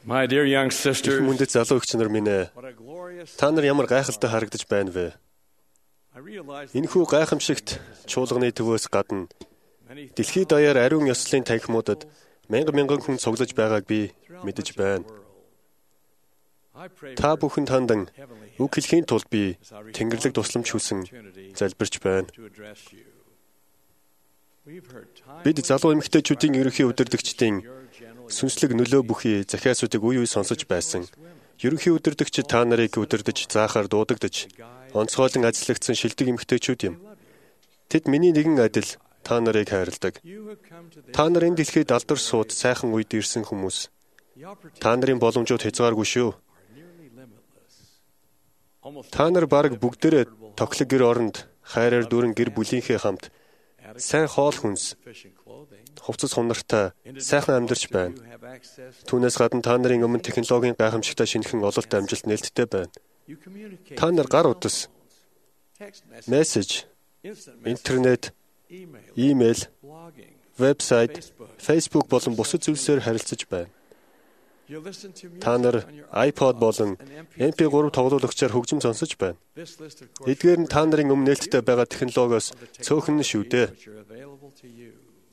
My dear young Их sisters, мөндөд залуу эгч нар минь ээ. what a glorious Та нар ямар гайхалтай харагдаж байна вэ? I realize Энэхүү гайхамшигт чуулганы төвөөс гадна many дэлхийд даяар ариун ёслолын танхимуудад мянган хүн цуглаж байгааг би мэдэж байна. I pray Та for бүхэнд хандан heavenly үг хэлхийн тулд би Тэнгэрлэг тусламж хүсэн залбирч байна. to address you. We've heard time Бид залуу эмэгтэйчүүдийн ерөнхий удирдагчдын your general сүнслэг нөлөө бүхий захиасуудыг үе үе сонсож байсан. Ерөнхий удирдагч та нарыг удирдах, заахаар дуудагдж, онцгойлон ажиллагдсан шилдэг эмэгтэйчүүд юм. Тэд миний нэгэн адил та нарыг хайрладаг. you have come to this Та нар энэ дэлхийд алдар сууд сайхан үед ирсэн хүмүүс. the opportunity Та нарын боломжууд хязгааргүй шүү. are nearly limitless. Almost Та нар бараг бүгдээрээ тоглог гэр оронд хайраар дүүрэн гэр бүлийнхээ хамт сайн хоол хүнс, sufficient clothing. хувцас хунартай сайхан амьдарч байна. You have access to Түүнээс гадна та нарын өмнө технологийн гайхамшигтай шинэхэн ололт амжилт нээлттэй байна. you communicate Та нар гар утас, text message, мессеж, instant message, интернет, email, имэйл, blogging. вебсайт, Facebook болон бусад зүйлсээр харилцаж байна. You listen to music Та нар on your iPod болон and MP3. MP3 тоглуулагчаар хөгжим сонсож байна. This list of course Эдгээр нь та нарын өмнө нээлттэй байгаа технологиос цөөхөн нь шүү дээ. which are available to you.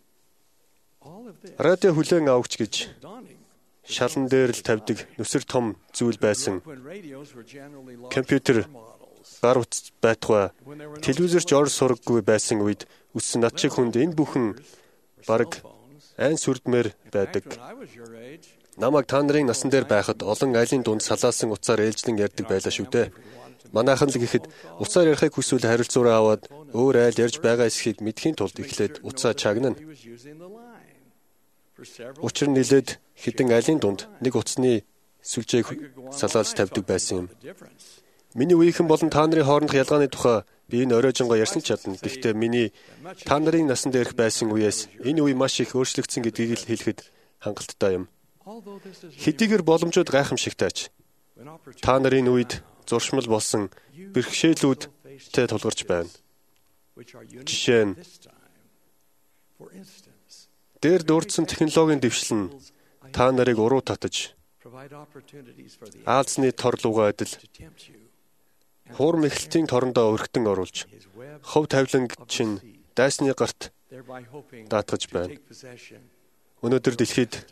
All of this Радио хүлээн авахч гэж daunting. шалан дээр л тавьдаг нүсэр том зүйл байсан. When radios were generally large Компьютер models. гар утас байтугай When there were no телевизэрч ор сураггүй байсан үед үссэн над шиг хүнд энэ бүхэн бараг phones. айн сүрдмээр байдаг. When I was your age, Намайг та нарын насан дээр байхад олон айлын дунд салаасан утсаар ээлжлэн ярьдаг байлаа шүү дээ. Манайхан л гэхэд утсаар ярихыг хүсвэл харилцуураа аваад өөр айл ярьж байгаа эсхийг мэдхийн тулд эхлээд утсаа чагнана. he was using the line. For several Учир нь нэлээд хідэн айлын дунд нэг утасны сүлжээг салаалж тавьдаг байсан юм. the difference. Миний үеийнхэн болон та нарын хоорондох ялгааны тухай би энэ оройжонгоо ярьсан ч чадна. Гэхдээ миний та нарын насанд ирэх байсан үеэс энэ үе маш их өөрчлөгдсөн гэдгийг л хэлэхэд хангалттай юм. Although this is Хэдийгээр боломжууд гайхамшигтайч an opportunity та нарын үед зуршмал болсон бэрхшээлүүдтэй тулгарч байна. which are unique Жишээ нь this time. For instance, дээр дурдсан технологийн дэвшил нь та нарыг уруу татаж, provide opportunities for the Аазны тор лугаа адил to tempt you. хуур мэхлэлтийн торондоо өргөтөн оруулж, His web, хов тавиланг чинь дайсны гарт thereby hoping даатгаж to байна. take possession. Өнөөдөр дэлхийд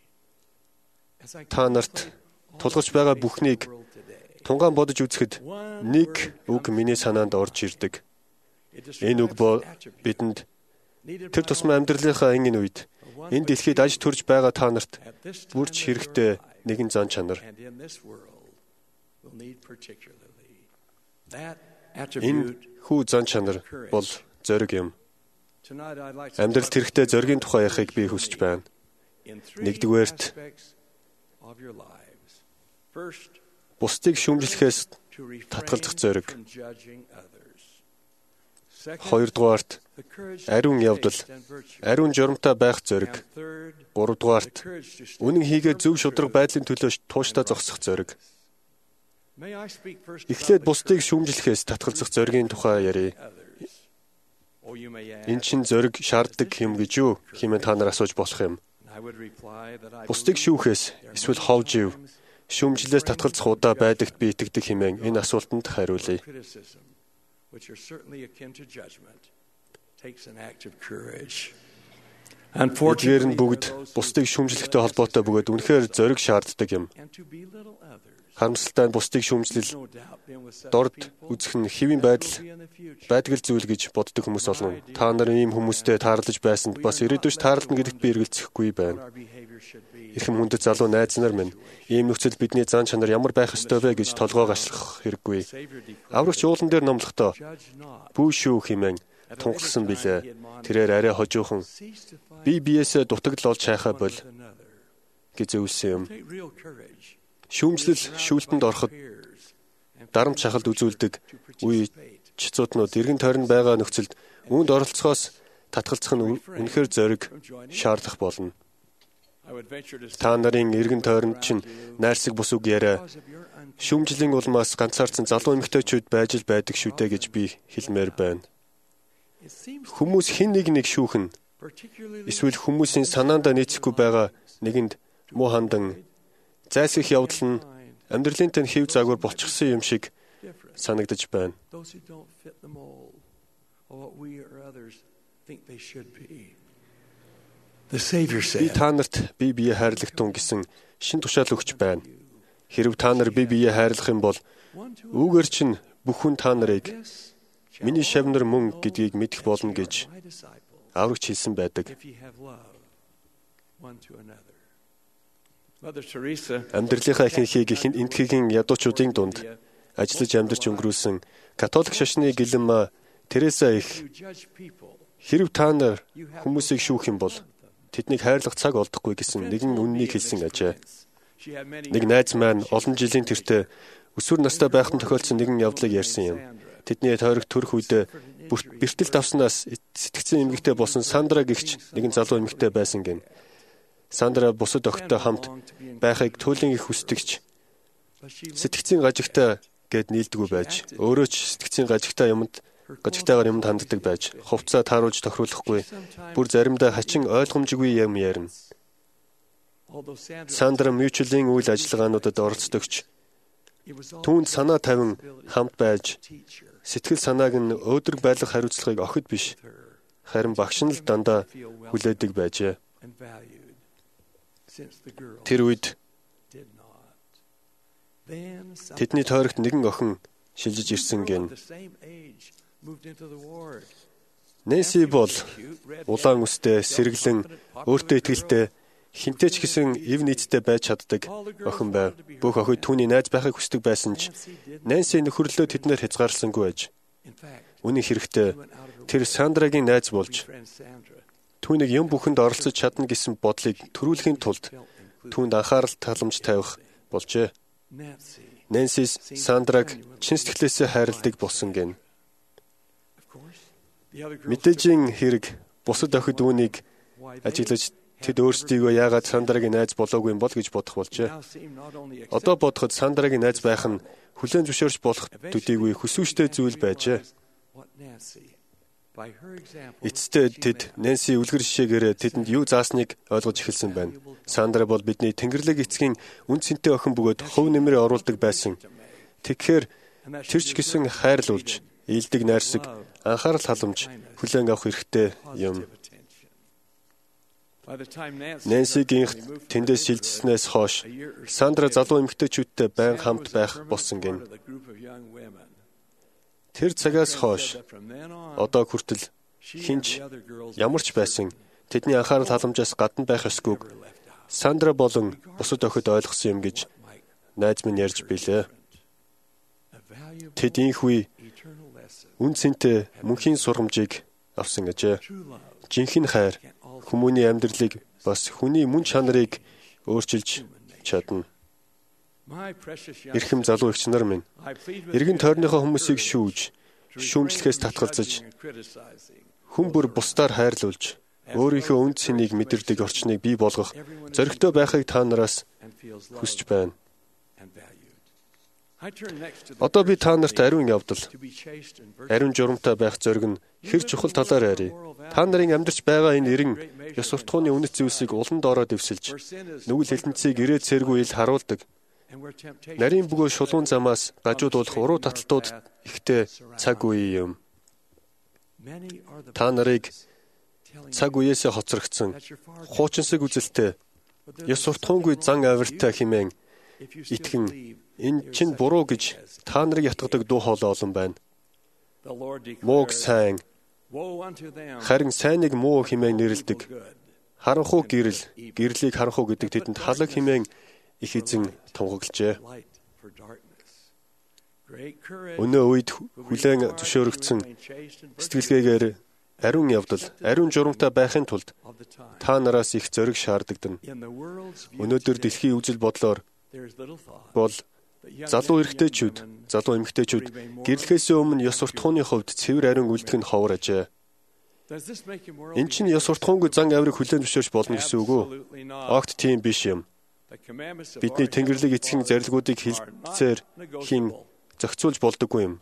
As I та нарт тулгарч байгаа бүхнийг world today, тунгаан бодож үзэхэд нэг үг миний санаанд орж ирдэг. Энэ үг бидэнд тэр тусмаа амьдралынхаа ангин үед энэ дэлхийд аж төрж байгаа та нарт бүрч хэрэгтэй нэгэн зан чанар. and in this world will need particularly that Энэ attribute. хүү зан чанар бол зориг юм. Tonight I'd like to Амьдралд talk хэрэгтэй зоригийн тухай ярихыг би хүсэж байна. in three Нэгдүгээрт aspects of your lives. First, бусдыг шүүмжлэхээс to refrain татгалзах зориг. from judging others. Second, Хоёрдугаарт the courage to ариун явдал, taste and virtue. ариун журамтай байх зориг. And third, the Гуравдугаарт courage to stand үнэн хийгээд зөв for шударга truth. байдлын төлөө тууштай зогсох зориг. May I speak first Эхлээд about the бусдыг courage шүүмжлэхээс татгалзах зоригийн тухай ярив. to others? Oh, you may ask, Эн чин зориг шаарддаг юм гэж юу хэмээн та нар асууж болох юм. and I would reply that I Бусдыг believe шүүхээс there are эсвэл many ховж ив, times шүүмжлэлээс татгалзах удаа байдагт би итгэдэг хэмээн энэ асуултанд хариулъя. criticism, which are certainly akin to judgment, takes an act of courage. Эдгээр нь бүгд бусдыг шүүмжлэхтэй холбоотой бөгөөд үнэхээр зориг шаарддаг юм. And to belittle others. Харамсалтай нь бусдыг шүүмжлэл No doubt been with such дорд people үзэх нь хэвийн that байдал will be in the future. байдаг л зүйл гэж боддог хүмүүс олон. Та нар ийм хүмүүстэй таарлаж байсанд бас ирээдүйд таарлана гэдэгт би эргэлзэхгүй What байна. our behavior should be. Эрхэм хүндэт залуу найз нар минь ийм нөхцөл бидний зан чанар ямар байх ёстой вэ гэж толгоо гашлах хэрэггүй. Savior declared, Аврагч уулан дээр номлохдоо judge not. бүү шүү хэмээн тунхласан билээ. Тэрээр арай хожуухан Cease to fight бие биесээ дутагдал олж хайхаа бол with another. гэж өвсөн юм. Take real courage. Шүүмжлэл шүүлтэнд ороход Peers and дарамт шахалт үзүүлдэг to үе participate чицууднууд эргэн тойрон байгаа нөхцөлд үүнд оролцохоос татгалзах нь үнэхээр зориг шаардах болно. I would venture to say Та нарын эргэн тойронд чинь найрсаг бус үг яриа because of your unconditional шүүмжлийн улмаас ганцаарсан залуу эмэгтэйчүүд байж л байдаг шүү дээ гэж би хэлмээр байна. it seems Хүмүүс хэн нэг шүүхэн particularly эсвэл хүмүүсийн санаандаа нийцэхгүй байгаа нэгэнд муу хандан зайлсхийх явдал нь амьдралын тань хэв заагуур болчихсон юм шиг санагдаж байна. Би та нарт бие биеэ хайрлагтун гэсэн шин тушаал өгч байна. Хэрв та нар бие биеэ хайрлах юм бол үүгээр чинь бүх хүн та нарыг миний шавнар мөн гэдгийг мэдэх болно гэж аврагч хэлсэн байдаг. Амьдралынхаа ихэнхийг энтхэгийн ядуучуудын дунд ажиллаж амьдарч өнгөрүүлсэн католик шашны гэлэн Тереса их хэрв та нар хүмүүсийг шүүх юм бол тэднийг хайрлах цаг олдохгүй гэсэн нэгэн үннийг хэлсэн ажээ. Нэг найз маань олон жилийн тэртээ өсвөр настай байхад тохиолдсон нэгэн явдлыг ярьсан юм. Тэдний тойрогт төрөх үед бэртэл давснаас сэтгцэн эмэгтэй болсон Сандра гэгч нэгэн залуу эмэгтэй байсан гин. Сандра бусад охидтой хамт байхыг туйлын их хүсдэгч сэтгцэн гажигтай гэд нийлдэггүй байж өөрөө ч сэтгцэн гажигтайгаар юмд ханддаг байж хувцаа тааруулж тохируулахгүй бүр заримдаа хачин ойлгомжгүй юм ярина. Сандра мьючлийн үйл ажиллагаануудад оролцдогч түүнд санаа тавин хамт байж сэтгэл санааг нь өөдрөг байлгах хариуцлагыг охид биш харин багш нь л дандаа хүлээдэг байжээ. Тэр үед тэдний тойрогт нэгэн охин шилжиж ирсэн гэн. Нэнси бол улаан үстэй, сэргэлэн, өөртөө итгэлтэй, хинтэй ч гэсэн эв нийцтэй байж чаддаг охин байв. Бүх охид түүний найз байхыг хүсдэг байсан ч Нэнси нөхөрлөө тэднэр хязгаарласангүй байж. Үүний хэрэгтээ тэр Сандрагийн найз болж түүнийг юм бүхэнд оролцож чадна гэсэн бодлыг төрүүлэхийн тулд түүнд анхаарал таламж тавих болжээ. Нэнси Сандраг чин сэтгэлээсээ хайрладаг болсон гэн. Мэдээжийн хэрэг бусад охид үүнийг ажиглаж тэд өөрсдийгөө яагаад Сандрагийн найз болоогүй юм бол гэж бодох болжээ. Одоо бодоход Сандрагийн найз байх нь хүлээн зөвшөөрч болох төдийгүй хүсвэжтэй зүйл байжээ. Эцэстээ тэд Нэнси үлгэр жишээгээр тэдэнд юу заасныг ойлгож эхэлсэн байна. Сандра бол бидний Тэнгэрлэг эцгийн үн цэнтэй охин бөгөөд хөв нэмрээ оруулдаг байсан. Тэгэхээр тэр ч гэсэн хайрлуулж, ийдэг найрсаг, анхаарал халамж хүлээн авах хэрэгтэй юм. Нэнсигийн тэндээс шилжснээс хойш Сандра залуу эмэгтэйчүүдтэй байн хамт байх болсон гэн. Тэр цагаас хойш одоо хүртэл хинч ямар ч байсан тэдний анхаарал халамжаас гадна байх ёсгүйг Сандра болон бусад охид ойлгосон юм гэж найз минь ярьж билээ. Тэд инхүү үн цэнтэй мөнхийн сургамжийг авсан ажээ. Жинхэнэ хайр хүмүүний амьдралыг бас хүний мөн чанарыг өөрчилж чадна. Эрхэм залуу эгч нар минь, эргэн тойрныхоо хүмүүсийг шүүмжлэхээс татгалзаж, хүн бүр бусдаар хайрлуулж, өөрийнхөө үн цэнийг мэдэрдэг орчныг бий болгох зоригтой байхыг та нараас хүсэж байна. Одоо би та нарт ариун явдал, ариун журамтай байх зориг нь хэр чухал талаар ярив. Та нарын амьдарч байгаа энэ эрен ёс суртахууны үнэт зүйлсийг улан доороо дэвсэлж, нүгэл хэлэнцгийг ирээд цэргүй ил харуулдаг. Нарийн бөгөө шулуун замаас гажуудуулах уруу таталтууд ихтэй цаг үе юм. Та нарыг цаг үеэсээ хоцрогдсон, хуучинсаг үзэлтэй, ёс суртахуунгүй зан авиртай хэмээн итгэн энэ чинь буруу гэж та нарыг ятгадаг дуу хоолой олон байна. Мууг сайн, харин сайныг муу хэмээн нэрлэдэг. Харанхуй гэрлийг харанхуй гэдэг тэдэнд халаг хэмээн их эзэн тунгаглажээ. Өнөө үед хүлээн зөвшөөрөгдсөн сэтгэлгээгээр ариун явдал, ариун журамтай байхын тулд та нараас их зориг шаардагдана. Өнөөдөр дэлхийн үзэл бодлоор бол залуу эрэгтэйчүүд, залуу эмэгтэйчүүд гэрлэхээс өмнө ёс суртахууны хувьд цэвэр ариун үлдэх нь ховор ажээ. Энэ чинь ёс суртахуунгүй зан авирыг хүлээн зөвшөөрч болно гэсэн үг үү? Огт тийм биш юм. Бидний Тэнгэрлэг эцгийн зарилгуудыг хэлцээр хийн зохицуулж болдоггүй юм.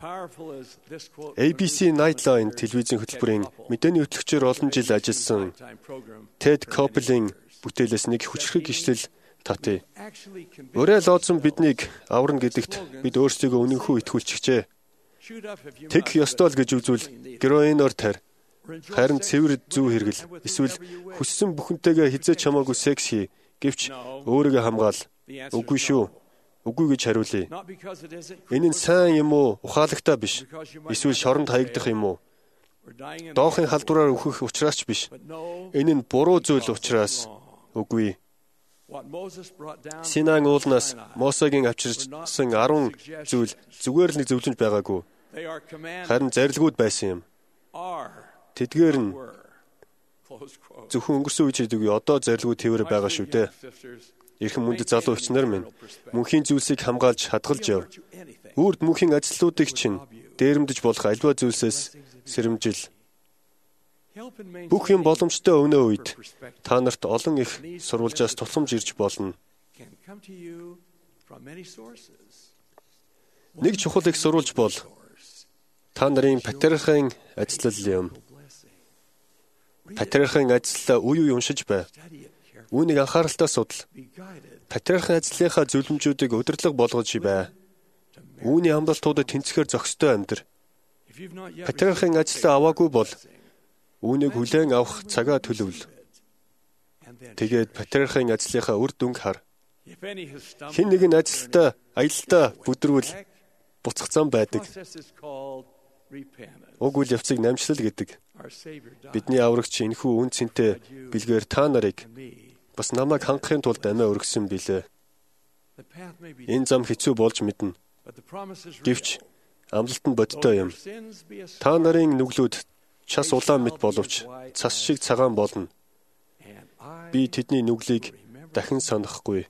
ABC Nightline телевизийн хөтөлбөрийн мэдээний хөтлөгчөөр олон жил ажилласан Ted Koppel-ийн бүтээлээс нэг хүчрхэг гişлэл татъя. Өрөө лоодсон биднийг аварна гэдэгт бид өөрсдийгөө үнэнхүү итгүүлчихжээ. Тэг ёстой л гэж үзвэл героиноор тарь. Харин цэвэр зүү хэрэгэл эсвэл хүссэн бүхэнтэйгээ хизээч хамаагүй секс хий гэвч өөрийгөө хамгаал. Үгүй шүү. Үгүй гэж хариулъя. Энэ нь сайн юм уу, ухаалагтай биш. Эсвэл шоронд хаягдах юм уу? Доохын халдвараар үхэх учраас ч биш. Энэ нь буруу зүйл учраас үгүй. Синаин уулнаас Мосегийн авчирсан 10 зүйл зүгээр л нэг зөвлөмж байгаагүй. Харин зарилгууд байсан юм. Тэдгээр нь зөвхөн өнгөрсөн үе хийдэг одоо зарилгууд тэвэр байгаа шүү дээ. Эрхэм мөндөд залуу өвчнөр минь мөнхийн зүйлсийг хамгаалж хадгалж яв. Үрд мөнхийн ажлуудыг чинь дээрэмдэж болох альва зүйлсээс сэрэмжил. Бүх юм боломжтой өнөө үед та нарт олон их сурвалжаас тусламж ирж болно. Нэг чухал их сурвалж бол та нарын патриархын ажиллал юм. Патриархын ажиллаа үе үе уншиж бай. Үүнийг анхааралтай судал. Патриархын ажлынхаа зөвлөмжүүдийг удирдлага болгож бай. Үүний амлалтуудад тэнцэхээр зохистой амьдр. Патриархын ажиллаа аваагүй бол үүнийг хүлээн авах цагаа төлөвл. Тэгээд патриархын ажлынхаа үр дүнг хар. Хэн нэгэн аялалтаа бүдрүүл буцах зам байдаг. Уг үйл явцыг намжлал гэдэг. Бидний аврагч энэхүү үн цэнтэй бэлгээр та нарыг бас намайг хангахын тулд амиа өргөсөн билээ. Энэ зам хэцүү болж мэднэ. Гэвч амлалт нь бодтой юм. Та нарын нүглүүд час улаан мэт боловч цас шиг цагаан болно. Би тэдний нүглийг дахин санахгүй.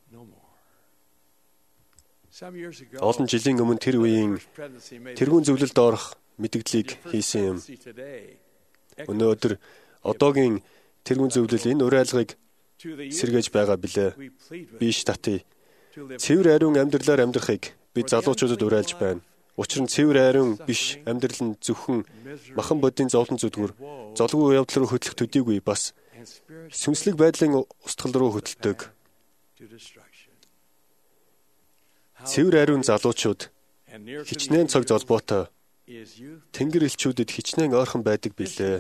Олон жилийн өмнө тэр үеийн тэргүүн зөвлөлд орох мэдгдлийг хийсэн юм. Өнөөдөр одоогийн тэргүүн зөвлөл энэ уриалгыг сэргээж байгаа билээ. Биш татъя. Цэвэр ариун амьдралаар амьдрахыг бид залуучуудад уриалж байна. Учир нь цэвэр ариун биш амьдрал нь зөвхөн махан бодийн зовлон зүдгүр, золгүй явдал руу хөтлөх төдийгүй бас сүнслэг байдлын устгал руу хөтэлдэг. Цэвэр ариун залуучууд хичнээн цог золбоотой Тэнгэр элчүүдэд хичнээн ойрхон байдаг билээ.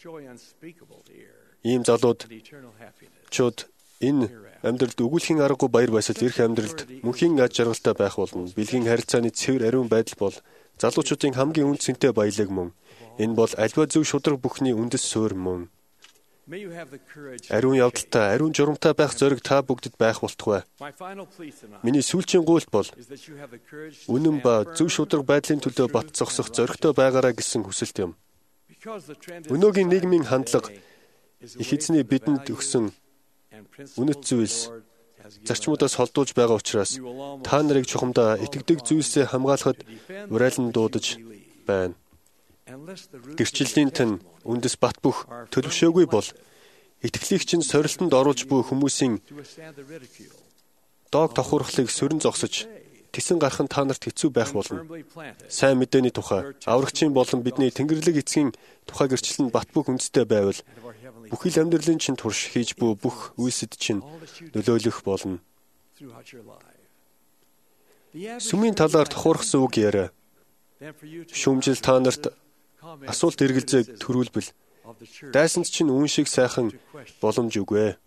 Ийм залууд чууд энэ амьдралд өгүүлхийн аргагүй баяр баясгал ирэх амьдралд мөнхийн аж жаргалтай байх болно. Бэлгийн харилцааны цэвэр ариун байдал бол залуучуудын хамгийн үн цэнтэй баялаг мөн. Энэ бол альва зөв шударга бүхний үндэс суурь мөн. Ариун явдалтай, ариун журамтай байх зориг та бүгдэд байх болтугай. Миний сүүлчийн гуйлт бол үнэн ба зөв шударга байдлын төлөө бат зогсох зоригтой байгаарай гэсэн хүсэлт юм. Өнөөгийн нийгмийн хандлага их эзний бидэнд өгсөн үнэт зүйлс зарчмуудаас холдуулж байгаа учраас та нарыг чухамдаа итгэдэг зүйлсээ хамгаалахад уриалан дуудаж байна. Гэрчлэлийн тань үндэс бат бөх төлөвшөөгүй бол итгэлийг чинь сорилтонд оруулж буй хүмүүсийн доог тохиурхлыг сөрөн зогсож тэсэн гарах нь та нарт хэцүү байх болно. Сайн мэдээний тухай аврагчийн болон бидний Тэнгэрлэг эцгийн тухай гэрчлэл нь бат бөх үндэстэй байвал бүхэл амьдралын чинь турш хийж буй бүх үйлсэд чинь нөлөөлөх болно. Сүмийн талаар тохиурхсан үг яриа. Шүүмжил та нарт асуулт эргэлзээг төрүүлбэл дайсанд чинь үн шиг сайхан боломж үгүй.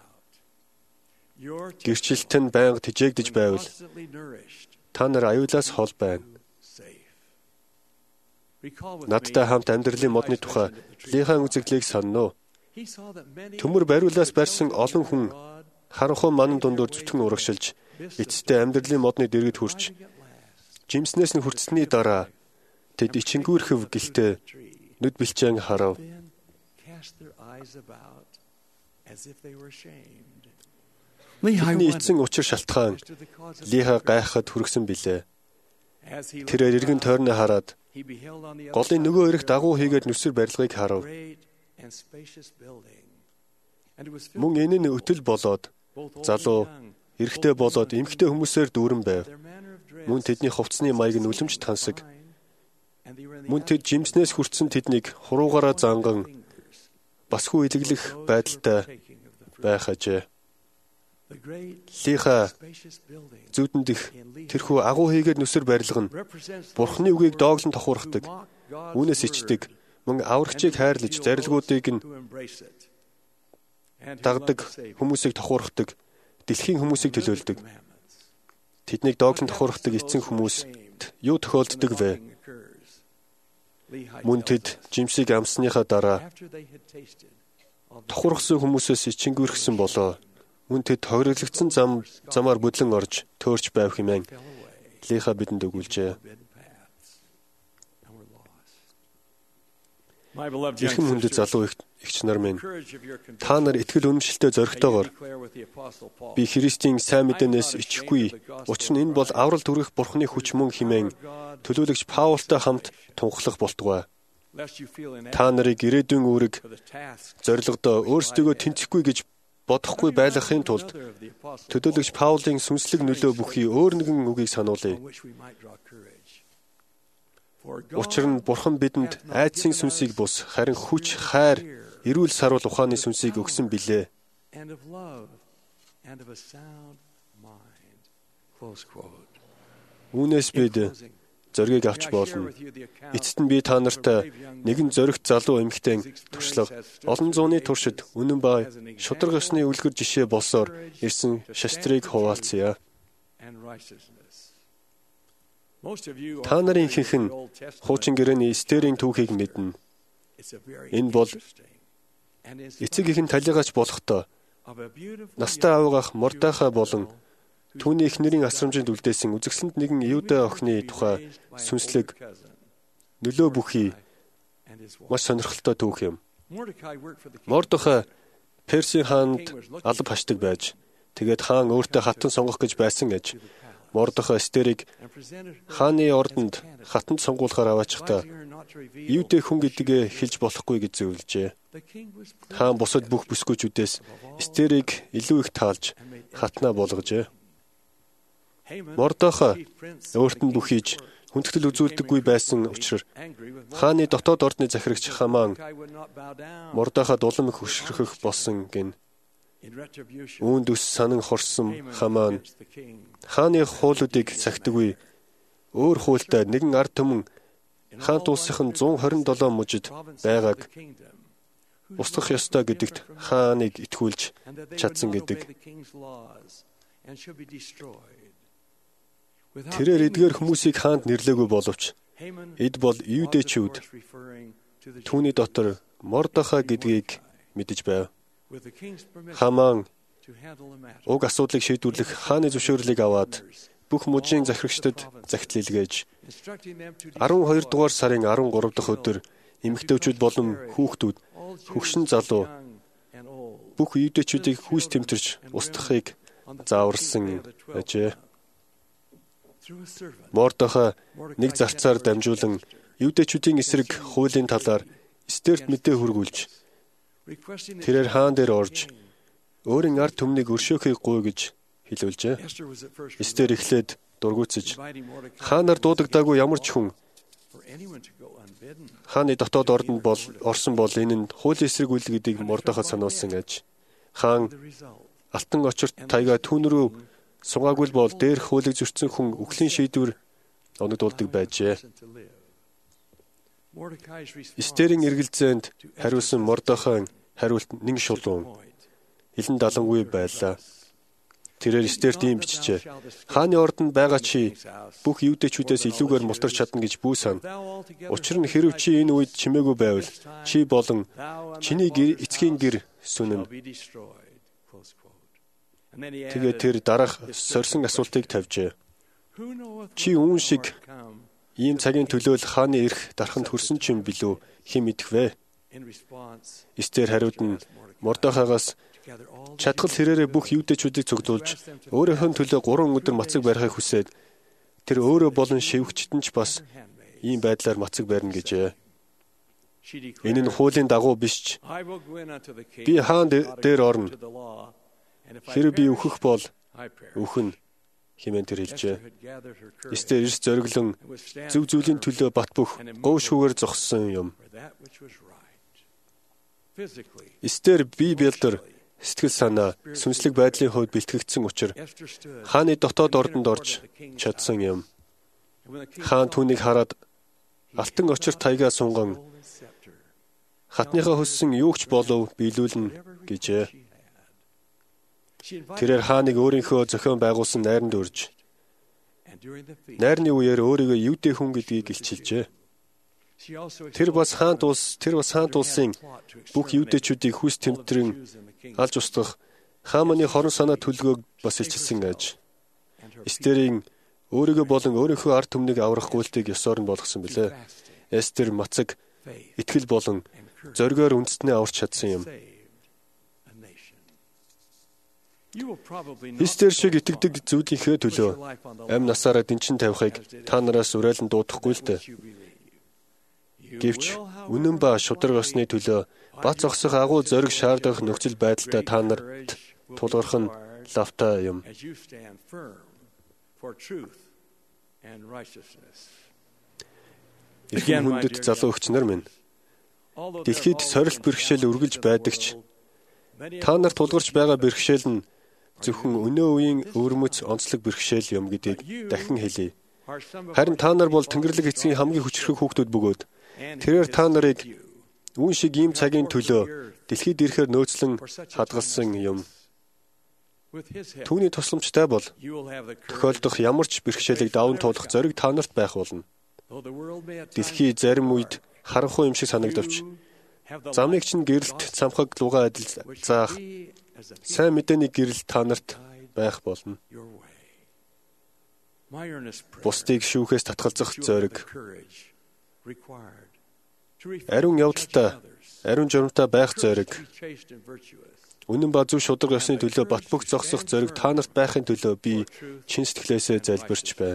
Гэрчлэлт нь байнга тэжээгдэж байвал та нар аюулаас хол байна. Надтай хамт амьдралын модны тухай Лихан үзэгдлийг санана уу? Төмөр бариулаас барьсан олон хүн харанхуй манан дундуур зүтгэн урагшилж эцэстээ амьдралын модны дэргэд хүрч жимснээс нь хүртсэний дараа тэд ичингүүрхэв гэлтэй нүд бэлчээн харав. Бидний эцэн учир шалтгаан Лиха гайхахад хүргэсэн билээ. Тэрээр эргэн тойрноо хараад голын нөгөө эрэх дагуу хийгээд нүсэр барилгыг харав. Мөн энэ нь өтөл болоод залуу эрэгтэй болоод эмэгтэй хүмүүсээр дүүрэн байв. Мөн тэдний хувцсны маяг нь үлэмж тансаг. Мөн тэд жимснээс хүртсэн тэднийг хуруугаараа занган басгүй илэглэх байдалтай байх ажээ. Лиха зүйдэн дэх тэрхүү агуу хийгээд нүсэр барилга нь Бурхны үгийг дооглон тохуурхдаг, үүнээс ичдэг, мөн аврагчийг хайрлаж зарилгуудыг нь дагдаг хүмүүсийг тохуурхдаг, дэлхийн хүмүүсийг төлөөлдөг. Тэднийг дооглон тохуурхдаг эцэн хүмүүст юу тохиолддог вэ? Мөн тэд жимсийг амсныхаа дараа тохуурхсан хүмүүсээс ичингүрхсэн болоо. Мөн тэд тохироглогдсон замаар бүдлэн орж төөрч байв хэмээн Лиха бидэнд өгүүлжээ. Эрхэм хүндэт залуу эгч нар минь, та нар итгэл үнэмшилтэй зоригтойгоор би Христийн сайн мэдээнээс ичихгүй. Учир нь энэ бол аврал түргэх Бурхны хүч мөн хэмээн төлөөлөгч Паултай хамт тунхлах болтугай. Та нарыг ирээдүйн үүрэг зорилгодоо өөрсдөө тэнцэхгүй гэж бодохгүй байлгахын тулд төлөөлөгч Паулын сүнслэг нөлөө бүхий өөр нэгэн үгийг сануулъя. Учир нь Бурхан бидэнд айдсын сүнсийг бус, харин хүч, хайр, эрүүл саруул ухааны сүнсийг өгсөн билээ. Үүнээс бид зоригийг авч болно. Эцэст нь би та нартай нэгэн зоригт залуу эмэгтэй туршлага, олон зууны туршид үнэн ба шударга ёсны үлгэр жишээ болсоор ирсэн шастрыг хуваалцъя. Та нарын ихэнх нь хуучин гэрээний Эстерийн түүхийг мэднэ. Энэ бол эцэг ихэн талигаач болохдоо настай авгах Мордехай болон түүний эхнэрийн асрамжинд үлдээсэн үзэгсэлд нэгэн Юда охины тухай сүнслэг нөлөө бүхий маш сонирхолтой түүх юм. Мордехай Персийн хаанд алба хашдаг байж, тэгээд хаан өөртөө хатан сонгох гэж байсан аж Мордехай Эстерийг хааны ордонд хатанд сонгуулахаар аваачихдаа Юдэ хүн гэдгээ хэлж болохгүй гэж зөвлөжээ. Хаан бусад бүх бүсгүйчүүдээс Эстерийг илүү их таалж хатнаа болгожээ. Мордехай өөрт нь бүх хийж хүндэтгэл үзүүлдэггүй байсан учраас хааны дотоод ордны захирагч Хаман Мордехай дулам хөшрөх болсон гин. Үүнд ус санан хорсон Хаман хааны хуулиудыг сахидаггүй. Өөр хуультай нэгэн ард түмэн хаан улсын 127 мужид байгааг устгах ёстой гэдэгт хааныг итгүүлж чадсан гэдэг. Тэрээр эдгээр хүмүүсийг хаанд нэрлээгүй боловч эд бол Юдэчүүд түүний дотор Мордехай гэдгийг мэдэж байв. Хаман уг асуудлыг шийдвэрлэх хааны зөвшөөрлийг аваад бүх мужийн захирагчдад загтал илгээж 12 дугаар сарын 13 дахь өдөр эмэгтэйчүүд болон хүүхдүүд, хөгшин залуу бүх юдэчүүдийг хүүс тэмтэрч устгахыг зааварлсан ажээ. Мордехай нэг зарцаар дамжуулан юдэчүүдийн эсрэг хуулийн талаар Эстерт мэдээ хүргүүлж тэрээр хаан дээр орж өөрийн ард түмнийг өршөөхийг гуй гэж хэлүүлжээ. Эстер эхлээд дургуутсаж хаанаар дуудагдаагүй ямар ч хүн хааны дотоод ордонд орсон бол энэ нь хуулийн эсрэг үйл гэдгийг Мордехай сануулсан аж. Хаан алтан очирт тайга түүн рүү сугаагүй бол дээрх хуулийг зөрчсөн хүн үхлийн шийдвэр оногдуулдаг байжээ. Эстерийн эргэлзээнд хариулсан Мордехайн хариулт нэг шулуун илэн далангүй байлаа. Тэрээр Эстерт ийм бичжээ. Хааны ордонд байгаа чи бүх юдэчүүдээс илүүгээр мултарч чадна гэж бүү сан. Учир нь хэрэв чи энэ үед чимээгүй байвал чи болон чиний эцгийн гэр сүнэн. Тэгээд тэр дараах сорьсон асуултыг тавьжээ. Чи үүн шиг ийм цагийн төлөөл хааны эрх дарханд хүрсэн ч юм билүү хэн мэдэх вэ? Эстер хариуд нь Мордехайгаас чадхал хэрээрээ бүх юдэчүүдийг цуглуулж өөрийнхөө төлөө 3 өдөр мацаг барихыг хүсээд тэр өөрөө болон шивгчтэн ч бас ийм байдлаар мацаг барина гэжээ. Энэ нь хуулийн дагуу биш ч би хаан дээр орно. Хэрэв би үхэх бол үхэн хэмээн тэр хэлжээ. Эстер эрс зориглон зөв зүйлийн төлөө бат бөх говьшгүйгээр зогссон юм. Эстер бие бэлдэр сэтгэл санаа, сүнслэг байдлын хувьд бэлтгэгдсэн учраас хааны дотоод ордонд орж чадсан юм. Хаан түүнийг хараад алтан очир таягаа сунган хатныхаа хөссөн юу ч болов биелүүлнэ гэжээ. Тэрээр хааныг өөрийнхөө зохион байгуулсан найранд урьж найрны үеэр өөрийгөө юудэ хүн гэдгийг илчилжээ. Тэр бас хаант улсын бүх юудэчүүдийг хүс тэмтрэн алж устгах Хааманы хорон санаа төлгөөг бас илчилсэн аж. Эстерийн өөрийгөө болон өөрийнхөө ард түмнийг аврах гуйлтыг ёсоор нь болгосон билээ. Эстер мацаг итгэл болон зоригоор үндэстнээ аварч чадсан юм. Эстер шиг итгэдэг зүйлийнхээ төлөө амь насаараа дэнчин тавихыг та нараас уриалан дуудахгүй л дээ. Гэвч үнэн ба шударга ёсны төлөө бат зогсох агуу зориг шаардах нөхцөл байдалтай та нарт тулгарх нь лавтай юм. Эрхэм хүндэт залуу өвчнөр минь. Дэлхийд сорилт бэрхшээл үргэлж байдагч та нарт тулгарч байгаа бэрхшээл нь зөвхөн өнөө үеийн өвөрмөц онцлог бэрхшээл юм гэдгийг дахин хэлье. Харин та нар бол Тэнгэрлэг эцгийн хамгийн хүчрхэг хүүхдүүд бөгөөд тэрээр та нарыг үүн шиг ийм цагийн төлөө дэлхийд ирэхээр нөөцлөн хадгалсан юм. Түүний тусламжтай бол тохиолдох ямар ч бэрхшээлийг даван туулах зориг та нарт байх болно. Дэлхий зарим үед харанхуй юм шиг санагдавч замыг чинь гэрэлт цамхаг лугаа адил заах сайн мэдээний гэрэл та нарт байх болно. Бусдыг шүүхээс татгалзах зориг, ариун явдалтай, ариун журамтай байх зориг, үнэн ба зөв шударга ёсны төлөө бат бөх зогсох зориг та нарт байхын төлөө би чин сэтгэлээсээ залбирч байна.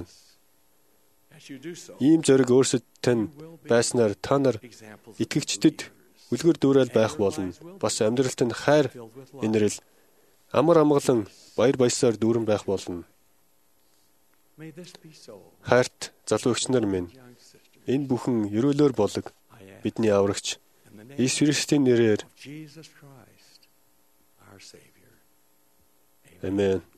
Ийм зориг өөрсөдтэй нь байснаар та нар итгэгчдэд үлгэр дуурайл байх болно. Бас амьдралд нь хайр, инрэл, амар амгалан, баяр баясгаар дүүрэн байх болно. Хайрт залуу эгчнэр минь, энэ бүхэн ерөөлөөр болог бидний аврагч Иесус Христосийн нэрээр. Амен.